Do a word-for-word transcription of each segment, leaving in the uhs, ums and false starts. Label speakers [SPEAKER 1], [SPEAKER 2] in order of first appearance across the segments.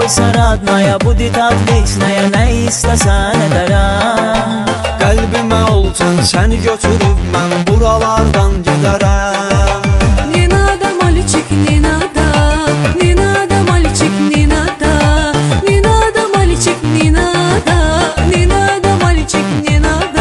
[SPEAKER 1] Qaysar Adnaya, bu ditadlisnaya, nə istəsən edərəm.
[SPEAKER 2] Qəlbimə olsan, səni götürüb mən buralardan gedərəm.
[SPEAKER 3] Ninada maliçik, ninada, ninada maliçik, ninada, ninada maliçik, ninada, ninada maliçik, ninada.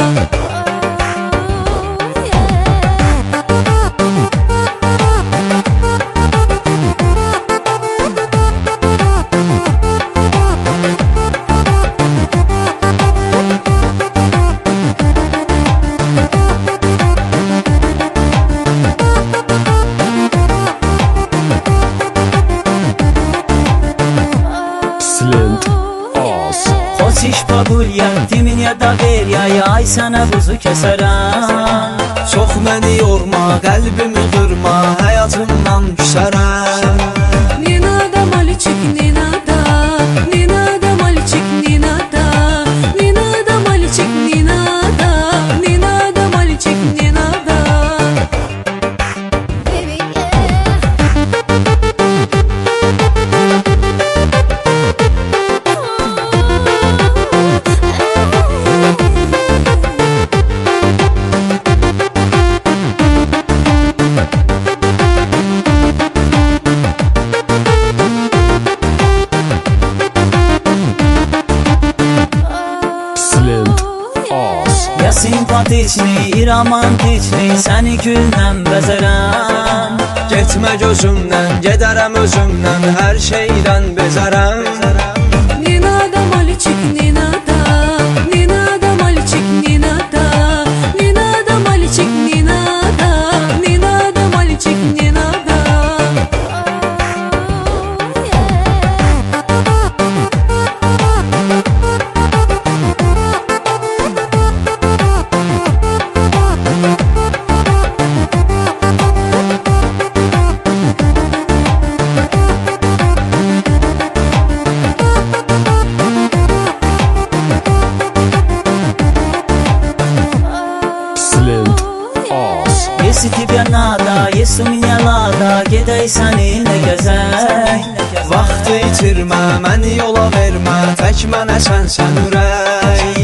[SPEAKER 1] Xoşiş pagulya, diminə da ver ya, ay sənə buzu kəsərəm.
[SPEAKER 2] Çox məni yorma, qəlbimi qırma, həyatımdan küsərəm.
[SPEAKER 3] Ninada maliçik, ninada, ninada maliçik, ninada, ninada maliçik, ninada, ninada maliçik, ninada.
[SPEAKER 1] Ya simpatiçni, romantiçni, səni güllə bəzərəm.
[SPEAKER 2] Getmə gözümdən, gedərəm özümdən, hər şeydən bezərəm.
[SPEAKER 3] Ninada maliçik, ninada, ninada maliçik, ninada, ninada maliçik, ninada, ninada maliçik, ninada.
[SPEAKER 1] Если тебе надо, если меня lada, gedək səninlə gəzək.
[SPEAKER 2] Vaxtı itirmə, məni yola vermə, tək mənə sənsən ürək.